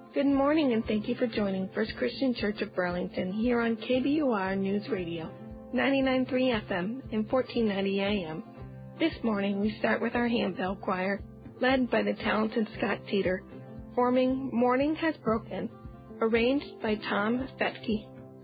Good morning, and thank you for joining First Christian Church of Burlington here on KBUR News Radio, 99.3 FM and 1490 AM. This morning we start with our handbell choir, led by the talented Scott Teeter, forming Morning Has Broken, arranged by Tom Fetke.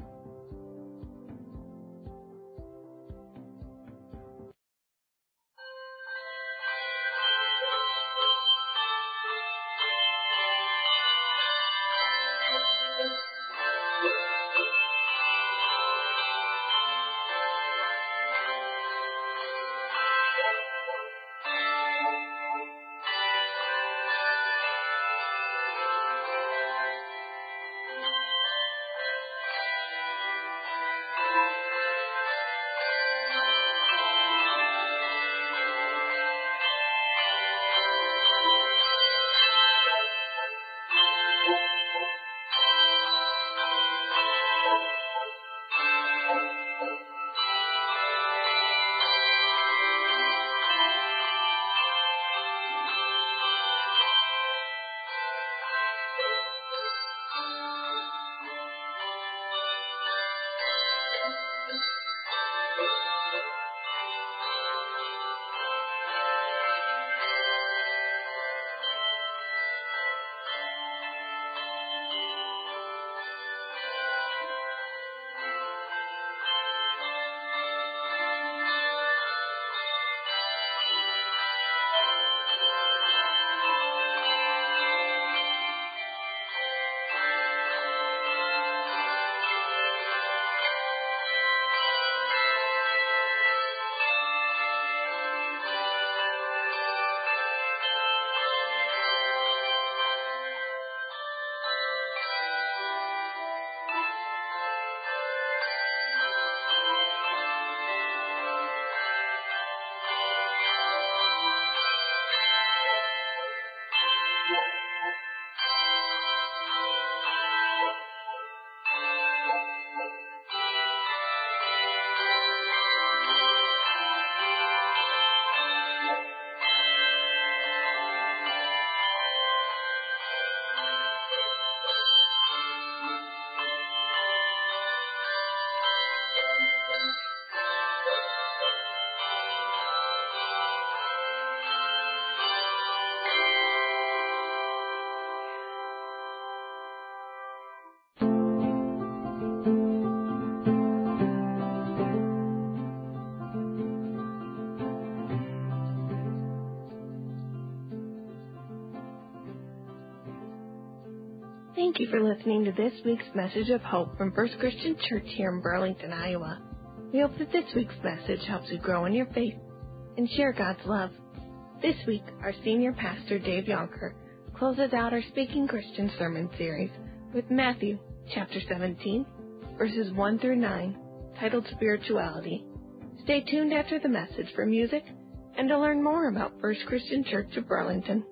Thank you for listening to this week's message of hope from First Christian Church here in Burlington, Iowa. We hope that this week's message helps you grow in your faith and share God's love. This week, our senior pastor, Dave Yonker, closes out our Speaking Christian sermon series with Matthew chapter 17, verses 1 through 9, titled Spirituality. Stay tuned after the message for music and to learn more about First Christian Church of Burlington.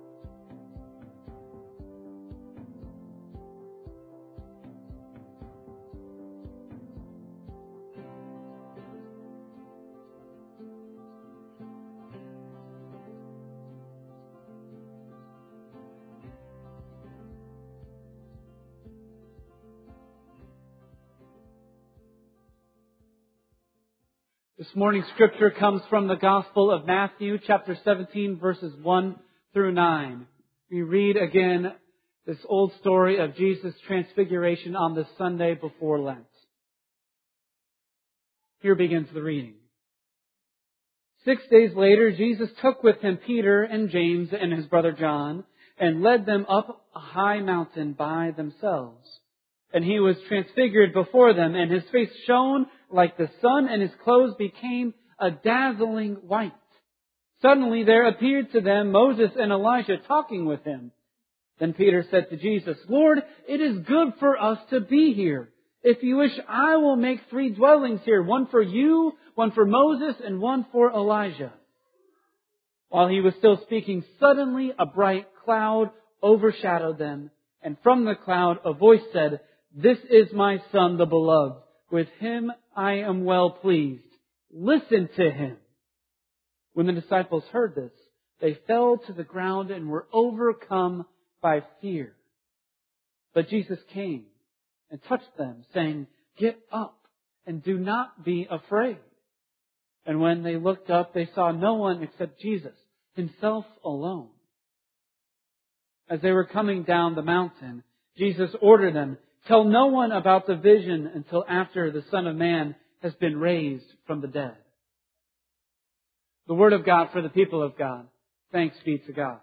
This morning's scripture comes from the Gospel of Matthew, chapter 17, verses 1 through 9. We read again this old story of Jesus' transfiguration on the Sunday before Lent. Here begins the reading. 6 days later, Jesus took with him Peter and James and his brother John and led them up a high mountain by themselves. And he was transfigured before them, and his face shone like the sun, and his clothes became a dazzling white. Suddenly there appeared to them Moses and Elijah talking with him. Then Peter said to Jesus, "Lord, it is good for us to be here. If you wish, I will make 3 dwellings here, one for you, one for Moses, and one for Elijah." While he was still speaking, suddenly a bright cloud overshadowed them, and from the cloud a voice said, "This is my Son, the Beloved. With him I am well pleased. Listen to him." When the disciples heard this, they fell to the ground and were overcome by fear. But Jesus came and touched them, saying, "Get up and do not be afraid." And when they looked up, they saw no one except Jesus, himself alone. As they were coming down the mountain, Jesus ordered them, "Tell no one about the vision until after the Son of Man has been raised from the dead." The Word of God for the people of God. Thanks be to God.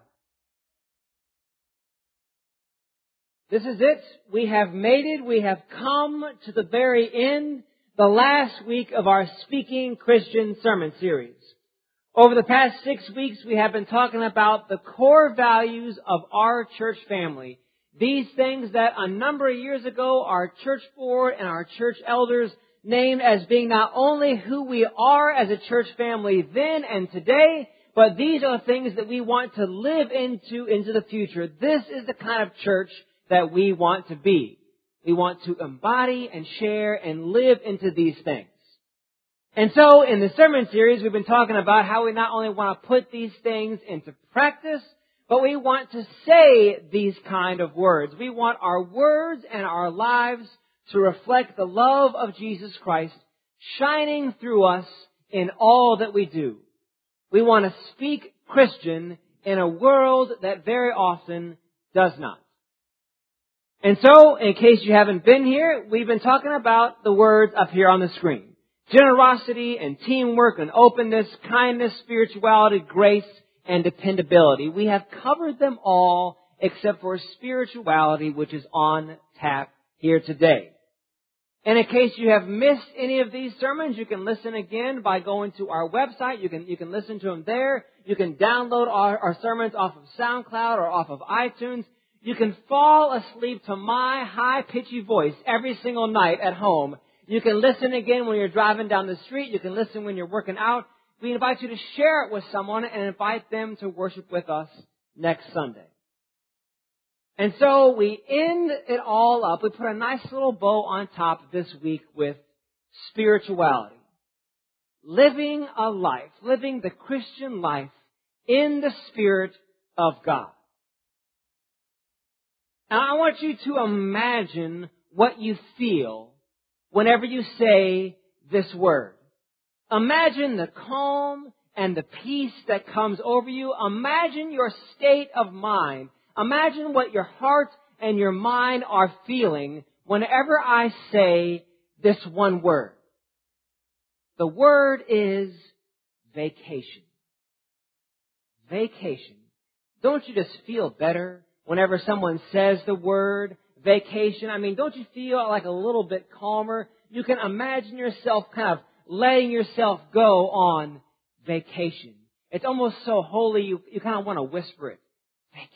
This is it. We have made it. We have come to the very end, the last week of our Speaking Christian sermon series. Over the past 6 weeks, we have been talking about the core values of our church family. These things that a number of years ago, our church board and our church elders named as being not only who we are as a church family then and today, but these are the things that we want to live into the future. This is the kind of church that we want to be. We want to embody and share and live into these things. And so in the sermon series, we've been talking about how we not only want to put these things into practice, but we want to say these kind of words. We want our words and our lives to reflect the love of Jesus Christ shining through us in all that we do. We want to speak Christian in a world that very often does not. And so, in case you haven't been here, we've been talking about the words up here on the screen. Generosity and teamwork and openness, kindness, spirituality, grace, and dependability. We have covered them all except for spirituality, which is on tap here today. And in case you have missed any of these sermons, you can listen again by going to our website. You can listen to them there. You can download our sermons off of SoundCloud or off of iTunes. You can fall asleep to my high-pitchy voice every single night at home. You can listen again when you're driving down the street. You can listen when you're working out. We invite you to share it with someone and invite them to worship with us next Sunday. And so we end it all up. We put a nice little bow on top this week with spirituality. Living a life, living the Christian life in the Spirit of God. Now, I want you to imagine what you feel whenever you say this word. Imagine the calm and the peace that comes over you. Imagine your state of mind. Imagine what your heart and your mind are feeling whenever I say this one word. The word is vacation. Vacation. Don't you just feel better whenever someone says the word vacation? I mean, don't you feel like a little bit calmer? You can imagine yourself kind of letting yourself go on vacation. It's almost so holy you kind of want to whisper it. Vacation.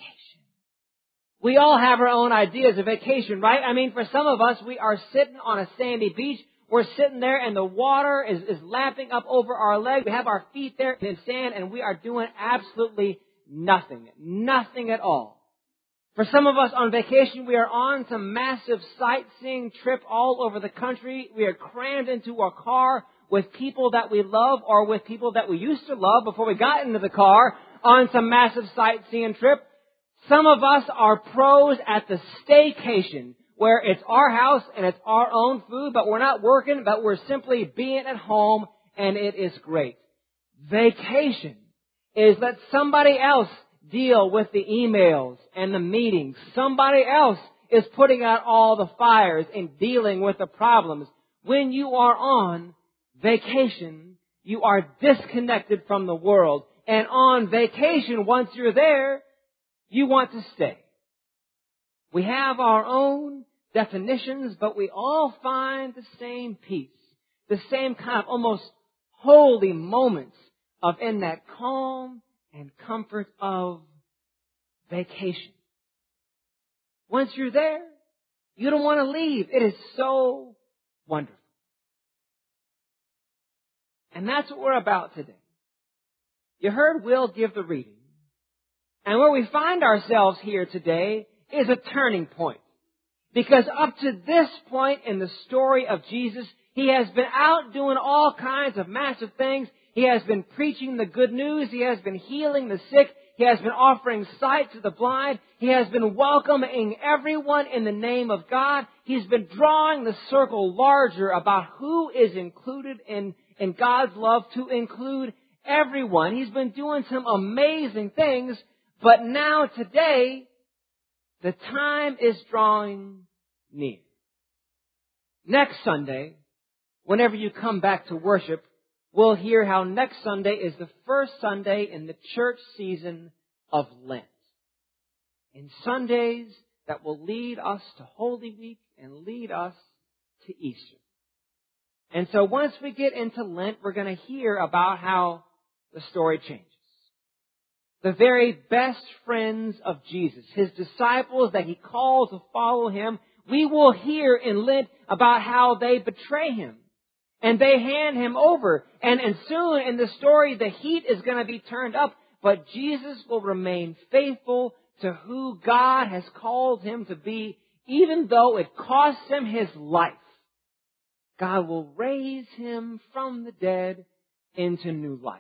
We all have our own ideas of vacation, right? I mean, for some of us, we are sitting on a sandy beach. We're sitting there and the water is lapping up over our legs. We have our feet there in sand and we are doing absolutely nothing. Nothing at all. For some of us on vacation, we are on some massive sightseeing trip all over the country. We are crammed into a car with people that we love or with people that we used to love before we got into the car on some massive sightseeing trip. Some of us are pros at the staycation, where it's our house and it's our own food, but we're not working, but we're simply being at home, and it is great. Vacation is let somebody else deal with the emails and the meetings. Somebody else is putting out all the fires and dealing with the problems. When you are on vacation, you are disconnected from the world. And on vacation, once you're there, you want to stay. We have our own definitions, but we all find the same peace, the same kind of almost holy moments of in that calm and comfort of vacation. Once you're there, you don't want to leave. It is so wonderful. And that's what we're about today. You heard Will give the reading. And where we find ourselves here today is a turning point. Because up to this point in the story of Jesus, He has been out doing all kinds of massive things. He has been preaching the good news. He has been healing the sick. He has been offering sight to the blind. He has been welcoming everyone in the name of God. He's been drawing the circle larger about who is included in God's love to include everyone. He's been doing some amazing things, but now today, the time is drawing near. Next Sunday, whenever you come back to worship, we'll hear how next Sunday is the first Sunday in the church season of Lent. In Sundays that will lead us to Holy Week and lead us to Easter. And so once we get into Lent, we're going to hear about how the story changes. The very best friends of Jesus, His disciples that He called to follow Him, we will hear in Lent about how they betray Him. And they hand Him over. And soon in the story, the heat is going to be turned up. But Jesus will remain faithful to who God has called Him to be, even though it costs Him His life. God will raise Him from the dead into new life.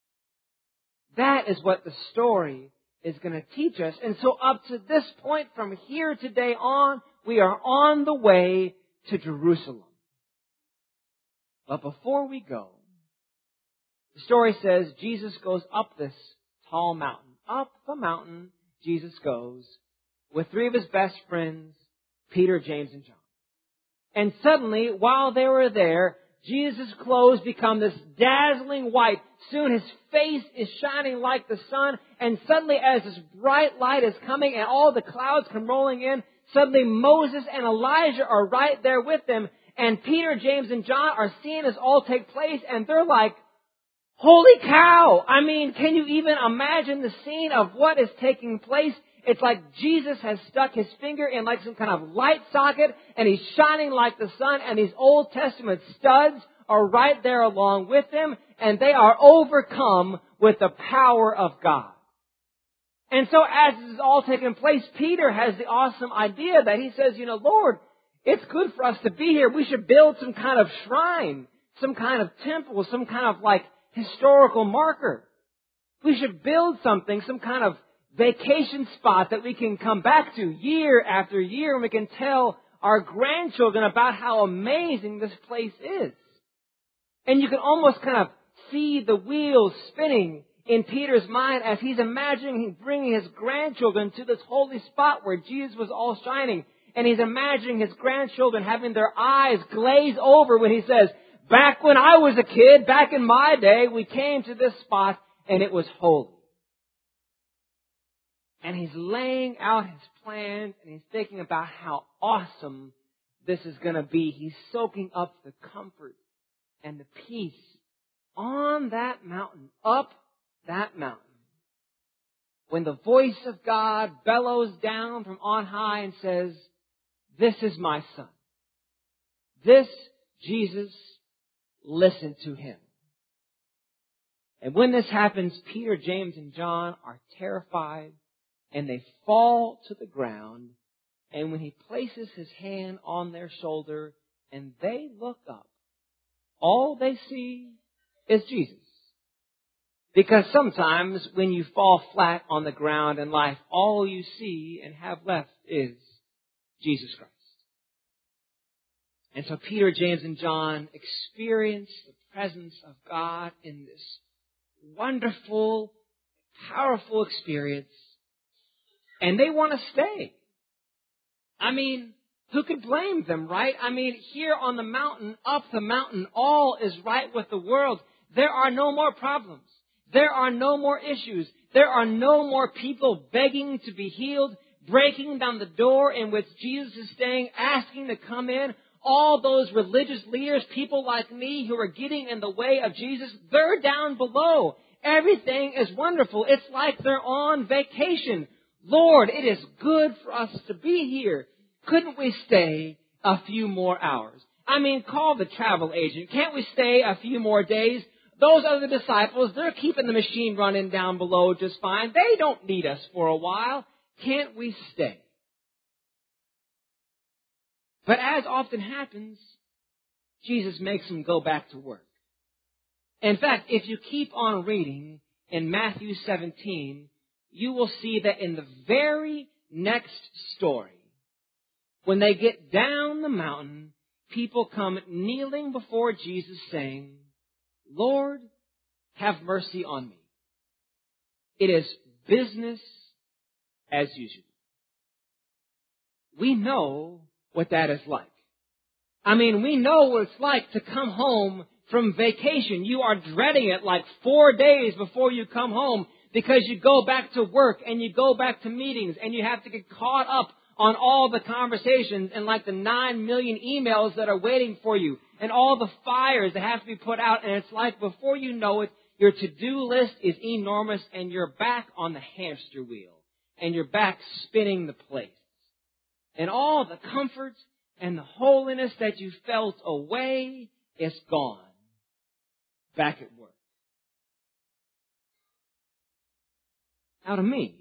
That is what the story is going to teach us. And so up to this point, from here today on, we are on the way to Jerusalem. But before we go, the story says Jesus goes up this tall mountain. Up the mountain Jesus goes with three of His best friends, Peter, James, and John. And suddenly, while they were there, Jesus' clothes become this dazzling white. Soon His face is shining like the sun. And suddenly, as this bright light is coming and all the clouds come rolling in, suddenly Moses and Elijah are right there with them. And Peter, James, and John are seeing this all take place. And they're like, holy cow! I mean, can you even imagine the scene of what is taking place? It's like Jesus has stuck His finger in like some kind of light socket and He's shining like the sun, and these Old Testament studs are right there along with Him, and they are overcome with the power of God. And so as this is all taking place, Peter has the awesome idea that he says, Lord, it's good for us to be here. We should build some kind of shrine, some kind of temple, some kind of like historical marker. We should build something, some kind of vacation spot that we can come back to year after year, and we can tell our grandchildren about how amazing this place is. And you can almost kind of see the wheels spinning in Peter's mind as he's imagining bringing his grandchildren to this holy spot where Jesus was all shining. And he's imagining his grandchildren having their eyes glaze over when he says, back when I was a kid, back in my day, we came to this spot and it was holy. And he's laying out his plans and he's thinking about how awesome this is going to be. He's soaking up the comfort and the peace on that mountain, up that mountain. When the voice of God bellows down from on high and says, this is my son. This Jesus, listen to Him. And when this happens, Peter, James, and John are terrified and they fall to the ground. And when He places His hand on their shoulder and they look up, all they see is Jesus. Because sometimes when you fall flat on the ground in life, all you see and have left is Jesus Christ. And so Peter, James, and John experience the presence of God in this wonderful, powerful experience. And they want to stay. I mean, who could blame them, right? I mean, here on the mountain, up the mountain, all is right with the world. There are no more problems. There are no more issues. There are no more people begging to be healed, breaking down the door in which Jesus is staying, asking to come in. All those religious leaders, people like me who are getting in the way of Jesus, they're down below. Everything is wonderful. It's like they're on vacation. Lord, it is good for us to be here. Couldn't we stay a few more hours? I mean, call the travel agent. Can't we stay a few more days? Those other disciples, they're keeping the machine running down below just fine. They don't need us for a while. Can't we stay? But as often happens, Jesus makes them go back to work. In fact, if you keep on reading in Matthew 17, you will see that in the very next story, when they get down the mountain, people come kneeling before Jesus saying, Lord, have mercy on me. It is business as usual. We know what that is like. I mean, we know what it's like to come home from vacation. You are dreading it like 4 days before you come home because you go back to work and you go back to meetings and you have to get caught up on all the conversations and like the 9 million emails that are waiting for you and all the fires that have to be put out. And it's like before you know it, your to-do list is enormous and you're back on the hamster wheel and you're back spinning the plates. And all the comforts and the holiness that you felt away is gone. Back at work. Now to me,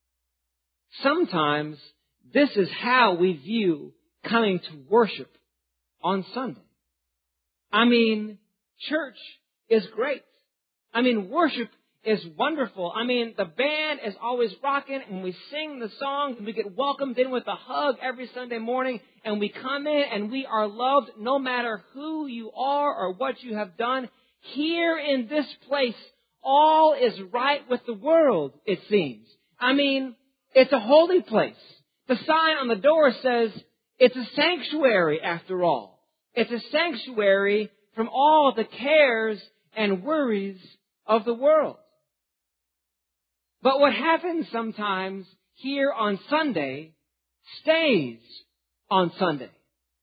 sometimes this is how we view coming to worship on Sunday. I mean, church is great. I mean, worship is wonderful. I mean, the band is always rocking and we sing the songs and we get welcomed in with a hug every Sunday morning and we come in and we are loved no matter who you are or what you have done. Here in this place, all is right with the world, it seems. I mean, it's a holy place. The sign on the door says it's a sanctuary after all. It's a sanctuary from all the cares and worries of the world. But what happens sometimes here on Sunday stays on Sunday.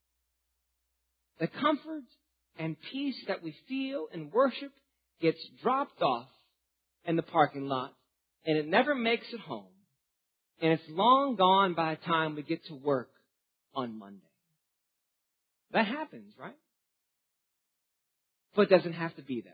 The comfort and peace that we feel in worship gets dropped off in the parking lot and it never makes it home. And it's long gone by the time we get to work on Monday. That happens, right? But it doesn't have to be that way.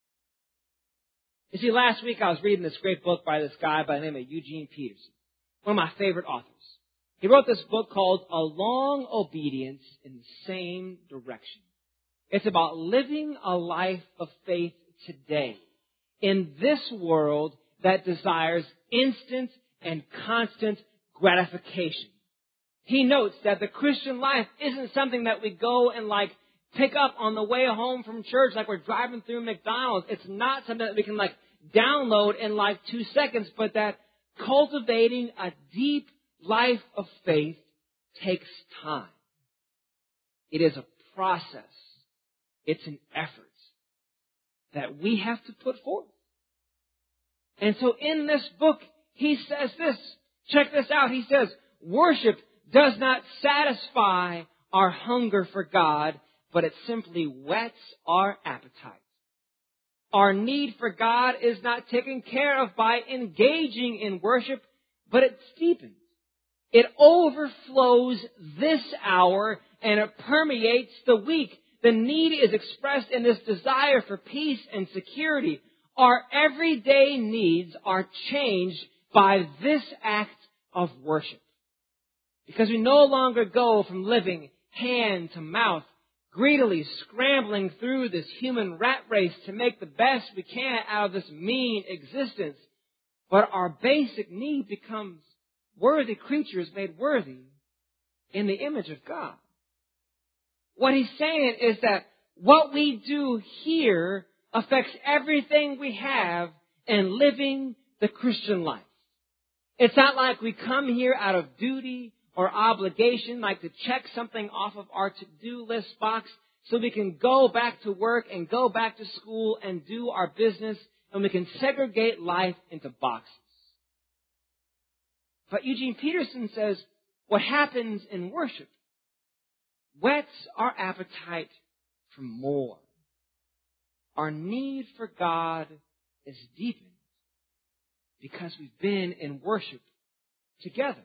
You see, last week I was reading this great book by this guy by the name of Eugene Peterson, one of my favorite authors. He wrote this book called A Long Obedience in the Same Direction. It's about living a life of faith today in this world that desires instant and constant gratification. He notes that the Christian life isn't something that we go and pick up on the way home from church like we're driving through McDonald's. It's not something that we can download in 2 seconds, but that cultivating a deep life of faith takes time. It is a process. It's an effort that we have to put forth. And so in this book, he says this. Check this out. He says, worship does not satisfy our hunger for God, but it simply whets our appetite. Our need for God is not taken care of by engaging in worship, but it deepens. It overflows this hour and it permeates the week. The need is expressed in this desire for peace and security. Our everyday needs are changed by this act of worship. Because we no longer go from living hand to mouth, greedily scrambling through this human rat race to make the best we can out of this mean existence. But our basic need becomes worthy creatures made worthy in the image of God. What he's saying is that what we do here affects everything we have in living the Christian life. It's not like we come here out of duty or obligation, like to check something off of our to-do list box so we can go back to work and go back to school and do our business and we can segregate life into boxes. But Eugene Peterson says what happens in worship whets our appetite for more. Our need for God is deepened because we've been in worship together.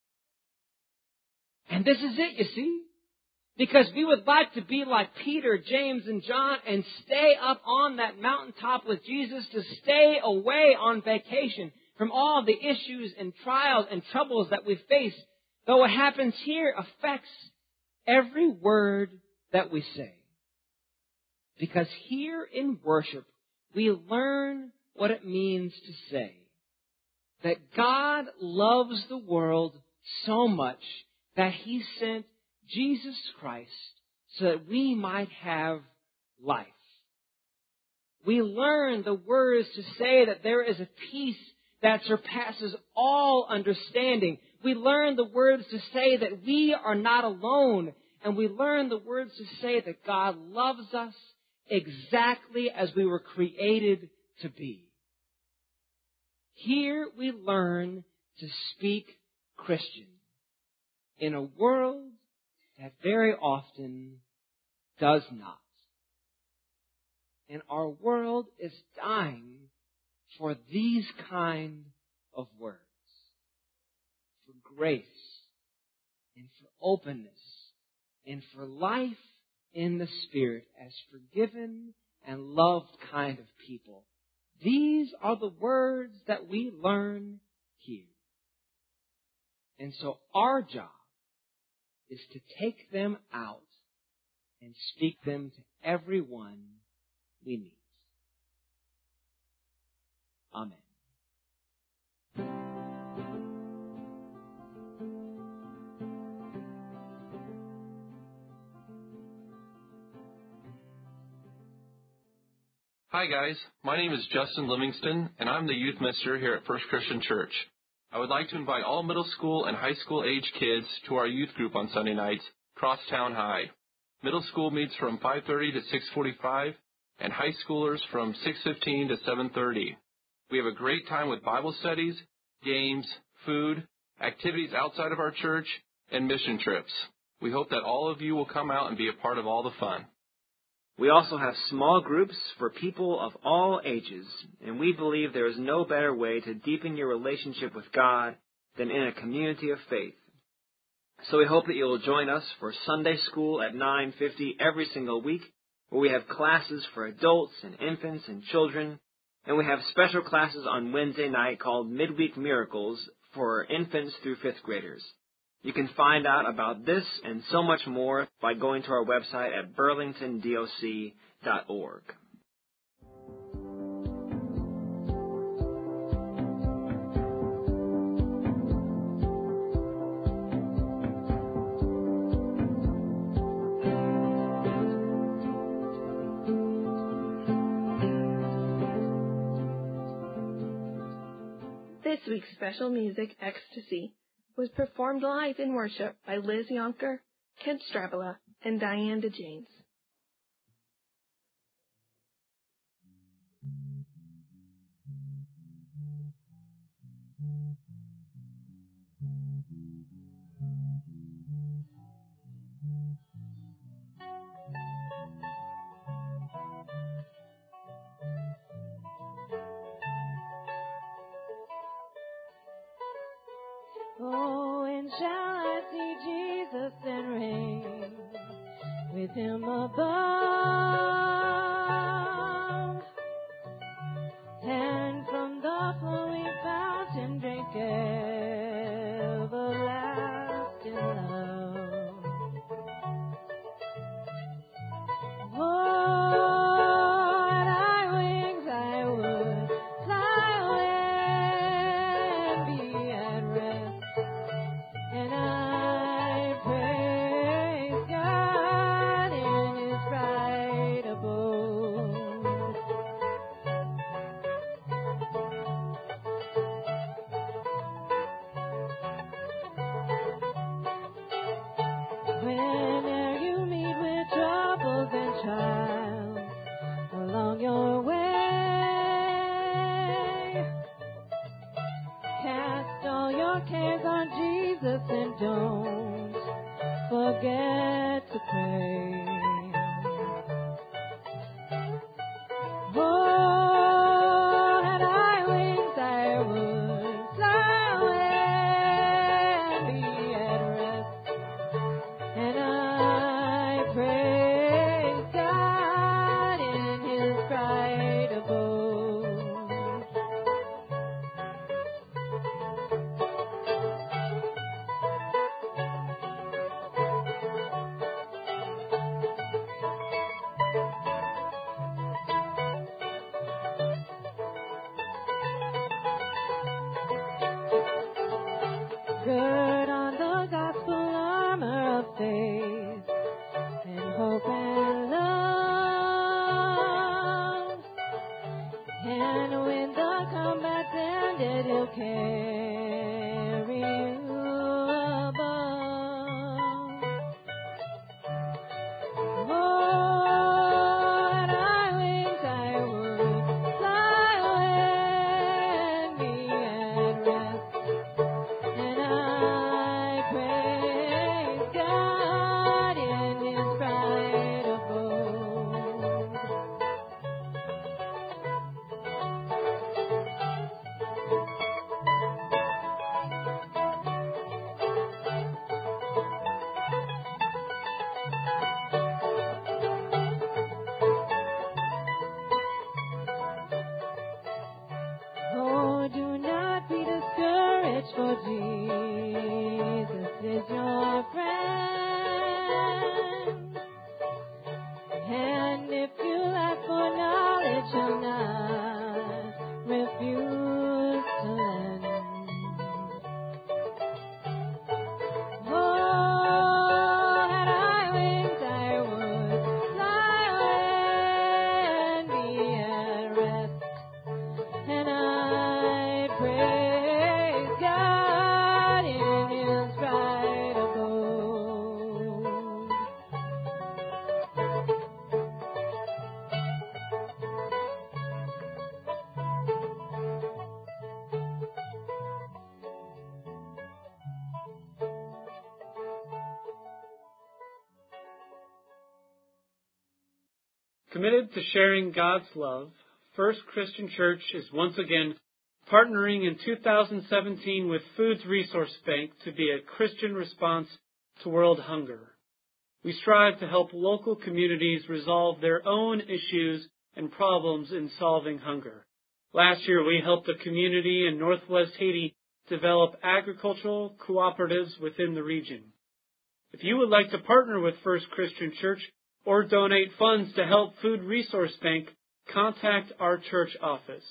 And this is it, you see. Because we would like to be like Peter, James, and John and stay up on that mountaintop with Jesus, to stay away on vacation from all the issues and trials and troubles that we face. Though what happens here affects every word that we say. Because here in worship, we learn what it means to say, that God loves the world so much that He sent Jesus Christ so that we might have life. We learn the words to say that there is a peace that surpasses all understanding. We learn the words to say that we are not alone. And we learn the words to say that God loves us exactly as we were created to be. Here we learn to speak Christian in a world that very often does not. And our world is dying for these kind of words. For grace and for openness and for life in the Spirit as forgiven and loved kind of people. These are the words that we learn here. And so our job is to take them out and speak them to everyone we meet. Amen. Hi guys, my name is Justin Livingston, and I'm the youth minister here at First Christian Church. I would like to invite all middle school and high school age kids to our youth group on Sunday nights, Crosstown High. Middle school meets from 5:30 to 6:45, and high schoolers from 6:15 to 7:30. We have a great time with Bible studies, games, food, activities outside of our church, and mission trips. We hope that all of you will come out and be a part of all the fun. We also have small groups for people of all ages, and we believe there is no better way to deepen your relationship with God than in a community of faith. So we hope that you will join us for Sunday school at 9:50 every single week, where we have classes for adults and infants and children, and we have special classes on Wednesday night called Midweek Miracles for infants through 5th graders. You can find out about this and so much more by going to our website at burlingtondoc.org. This week's special music, Ecstasy, was performed live in worship by Liz Yonker, Kent Strabala, and Diane DeJanes. Oh, and shall I see Jesus and reign with Him above, and from the flowing fountain drink everlasting love. Oh, had I wings I would fly away and be at rest. And I praise God in His bright abode. Whenever you meet with troubles and trials along your way, cast all your cares on Jesus and don't forget to pray. Oh, had I wings I would fly away and be at rest. And I praise God in His bright abode. my friend. And if you lack for knowledge, you'll not refuse to lend. Oh, had I wings, I would fly away and be at rest. And I praise God in His bright abode. Committed to sharing God's love, First Christian Church is once again partnering in 2017 with Foods Resource Bank to be a Christian response to world hunger. We strive to help local communities resolve their own issues and problems in solving hunger. Last year, we helped a community in northwest Haiti develop agricultural cooperatives within the region. If you would like to partner with First Christian Church or donate funds to help Food Resource Bank, contact our church office.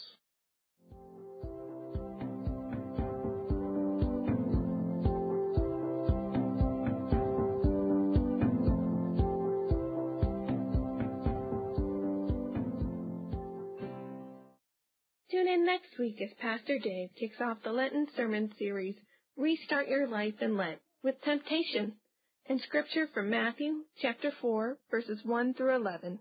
Tune in next week as Pastor Dave kicks off the Lenten sermon series, Restart Your Life in Lent, with temptation, and scripture from Matthew chapter 4, verses 1 through 11.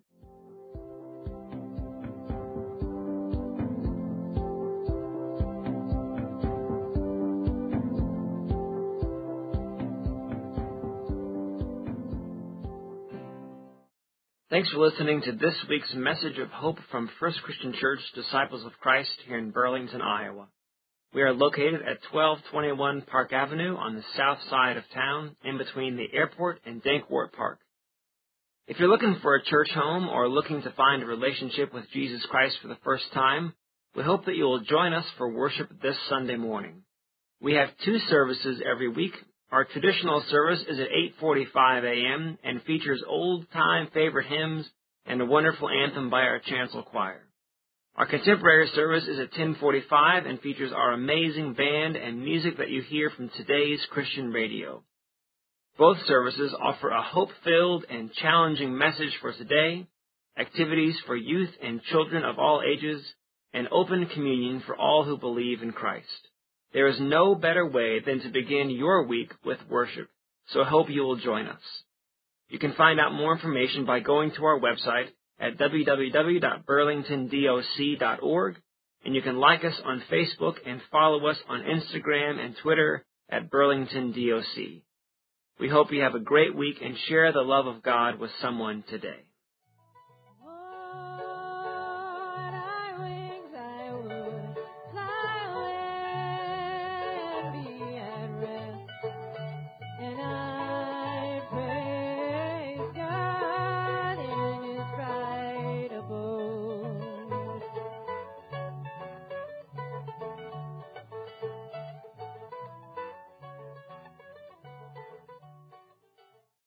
Thanks for listening to this week's message of hope from First Christian Church Disciples of Christ here in Burlington, Iowa. We are located at 1221 Park Avenue on the south side of town, in between the airport and Dankwart Park. If you're looking for a church home or looking to find a relationship with Jesus Christ for the first time, we hope that you will join us for worship this Sunday morning. We have 2 services every week. Our traditional service is at 8:45 a.m. and features old-time favorite hymns and a wonderful anthem by our chancel choir. Our contemporary service is at 10:45 and features our amazing band and music that you hear from today's Christian radio. Both services offer a hope-filled and challenging message for today, activities for youth and children of all ages, and open communion for all who believe in Christ. There is no better way than to begin your week with worship, so I hope you will join us. You can find out more information by going to our website at www.burlingtondoc.org, and you can like us on Facebook and follow us on Instagram and Twitter at BurlingtonDOC. We hope you have a great week and share the love of God with someone today.